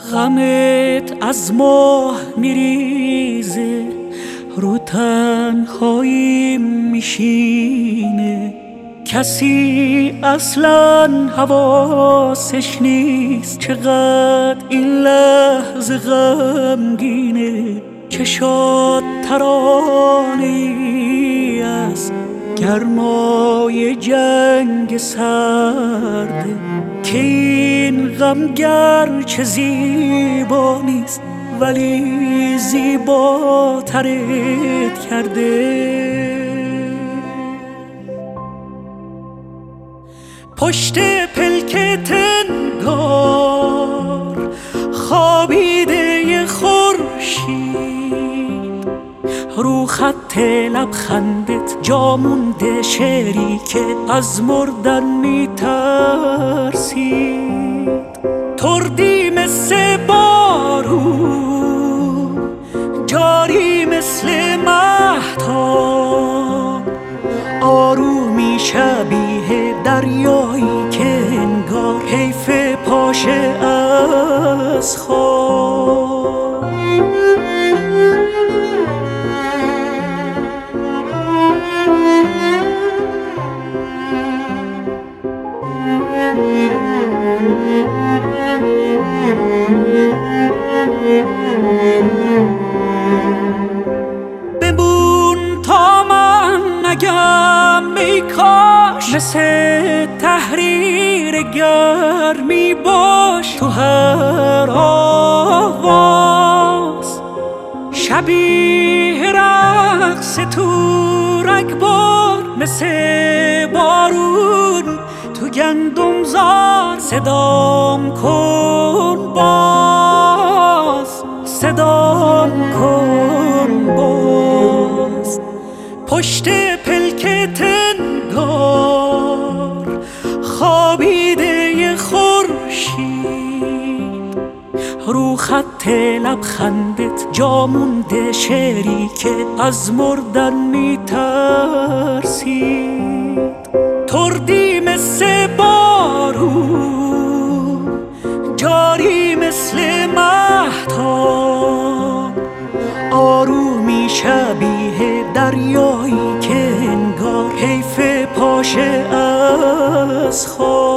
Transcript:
غمت از ماه میریزه، رو تنهاییم میشینه، کسی اصلا حواسش نیست چقدر این لحظه غمگینه. چشات ترانه‌ای از گرمای جنگ سرده، که این غم گرچه زیبا نیست ولی زیباترت کرده. پشت پلکت انگار خوابیده خورشید، رو خط لبخندت جا مونده شعری که از مردن میترسید. تردی مثل بارون، جاری مثل مهتاب، آرومی شبیه دریایی که انگار حیف پاشه از خواب. بمون تا من نگم ای کاش، مثل تحریر گرمی باش تو هر آواز، شبیه رقص تو رگبار، مثل بارون تو گندم زار. صدام کن باز، صدام کن باز. پشت پلکت انگار خوابیده خورشید، رو خط لبخندت جا مونده شعری که از مردن میترسید. تردی مثل بارون، جاری مثل مهتاب، آرومی شبیه دریایی که انگار حیف پاشه از خواب.